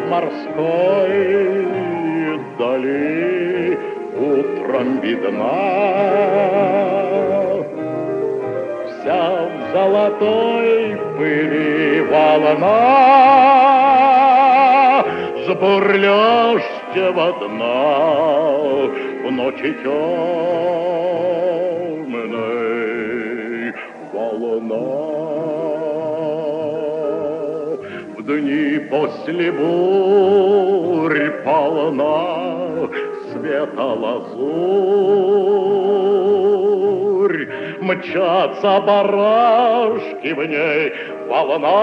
морской дали утром видна, вся в золотой пыли волна с бурлящего дна в ночи темной волна. В дни после бурь полна света лазурь, мчатся барашки в ней, волна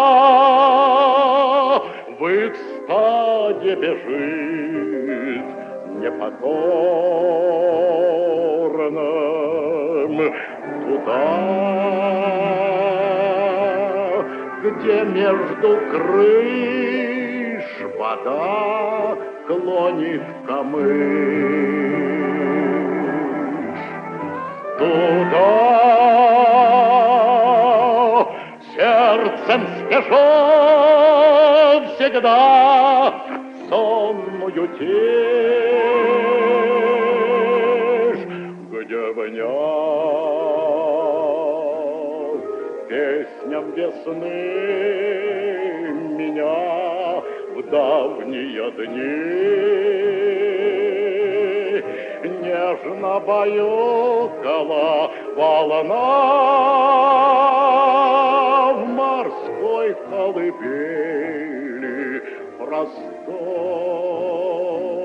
в их стаде бежит непокорным туда, где между крыш вода клонит камыш. Туда сердцем спешу всегда сонную тишь, где внял песням весны меня в давние дни нежно баюкала волна в морской колыбели простой.